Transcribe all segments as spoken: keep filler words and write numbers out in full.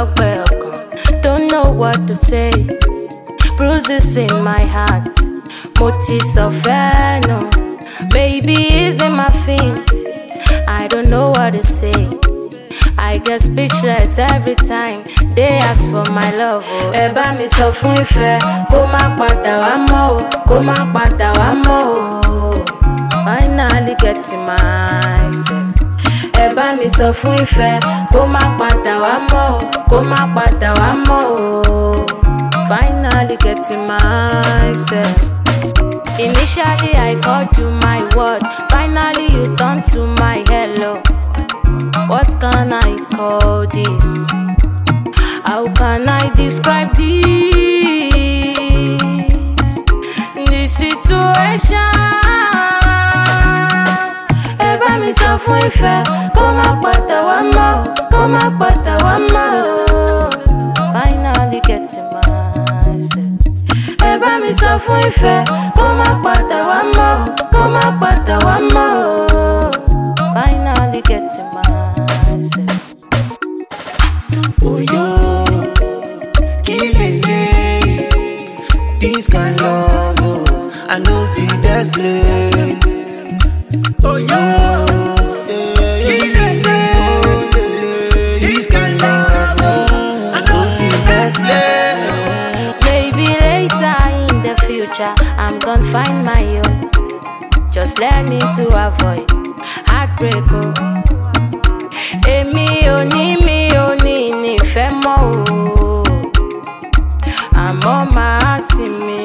ọlọ́gbẹ́ ọkàn. Don't know what to say. Bruises in my heart. Mo ti sọ̀fẹ́ nù. Baby isn't my thing. I don't know what to say. I get speechless every time they ask for my love. Oh. Ẹ bá mi sọ fún ìfẹ́ kó má padà wá mọ́ o, kó má padà wá mọ́ o. Finally getting myself. Ẹ bá mi sọ fún ìfẹ́ kó má padà wá mọ́ o, kó má padà wá mọ́ o. Finally getting myself. Initially I called you my word. Finally you turned to my hello. What can I call this? How can I describe this? This situation. Ẹ bá mi sọ fún ìfẹ́ kó má padà wá mọ́ o, kó má padà wá mọ́ o. Finally getting myself. Ẹ bá mi sọ fún ìfẹ́ kó má padà wá mọ́ o, kó má padà wá mọ́ o. Finally getting myself. Oh yo, killing me. This kind love, oh, I know fit explain. Oh yo, killing me. This kind love, oh, I know fit explain. Maybe later in the future I'm gonna find my own. Just learning to avoid heartbreak. Oh. Èmi ò ní mi ò ní nífẹ̀ẹ́ mọ́ o, àmọ́ màá sinmi.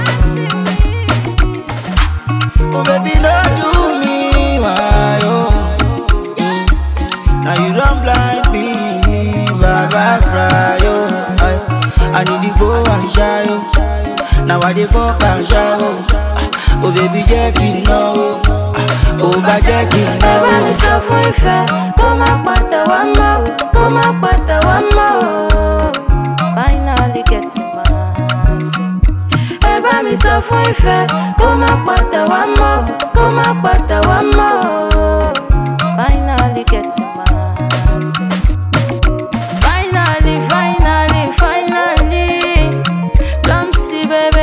Oh baby, no do me why oh. Mm. Now you don't blind me, Baba fry oh. I, I need to go and shy oh. Now I dey fuck and shy oh. Oh baby, jẹ́ kí n know oh. Oh bá jẹ́ kí n know. Ẹ bá mi sọ fún ìfẹ́ kó má padà wá mọ́ o, kó má padà wá mọ́ o. Finally getting myself. Ẹ bá mi sọ fún ìfẹ́ kó má padà wá mọ́ o, kó má padà wá mọ́ o. Finally getting myself. Finally, finally, finally, Lumsy baby.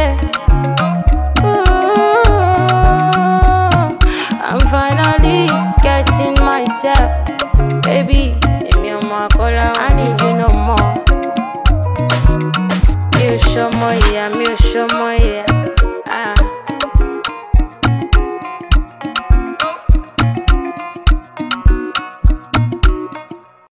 I'm finally getting myself. Baby, èmi ọmọ Akọ́lá, I need you no more. Mi ò ṣọmọ ìyá, mi ò ṣọmọ ìyá.